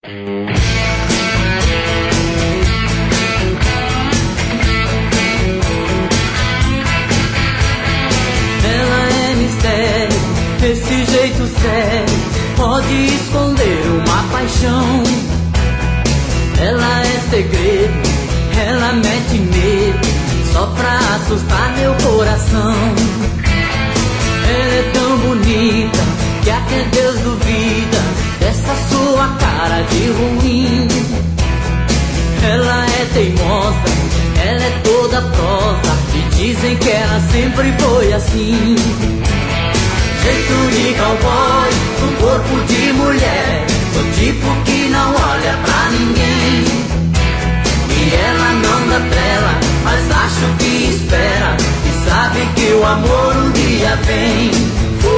Ela é mistério, esse jeito sério pode esconder uma paixão. Ela é segredo, ela mete medo só pra assustar meu coração. Ela é tão bonita que até Deus duvida dessa sua cara de ruim. Ela é teimosa, ela é toda prosa e dizem que ela sempre foi assim. Jeito de cowboy, um corpo de mulher, do tipo que não olha pra ninguém. E ela não dá trela, mas acho que espera e sabe que o amor um dia vem.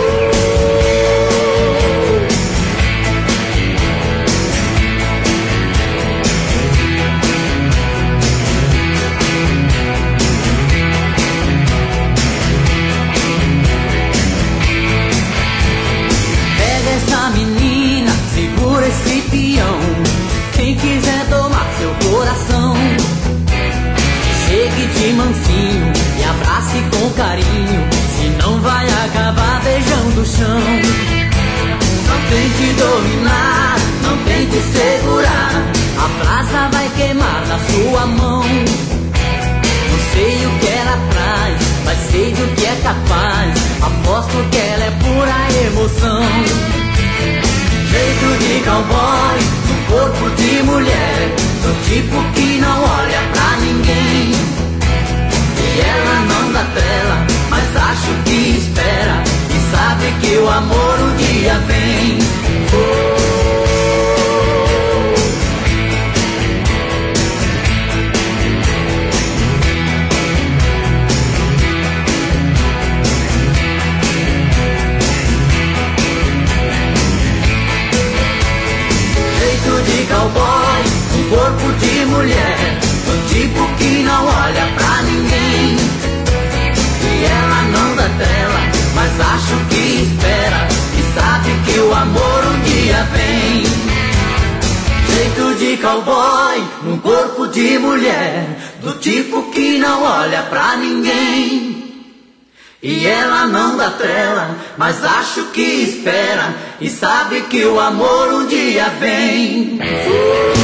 Pega essa menina, segura esse peão. Quem quiser tomar seu coração, chegue de mansinho e abrace com carinho, senão vai acabar beijando o chão. Não tente dominar, não tente segurar, a brasa vai queimar na sua mão. Não sei o que ela traz, mas sei do que é capaz, aposto que ela é pura emoção. Jeito de cowboy, um corpo de mulher, do tipo que não olha pra ninguém. E ela não dá trela, mas acho que espera e sabe que o amor um dia vem. Jeito de cowboy, um corpo de mulher, do tipo que não olha pra ninguém. E ela não dá trela, mas acho que espera e sabe que o amor um dia vem. Jeito de cowboy, um corpo de mulher, do tipo que não olha pra ninguém. E ela não dá trela, mas acho que espera e sabe que o amor um dia vem.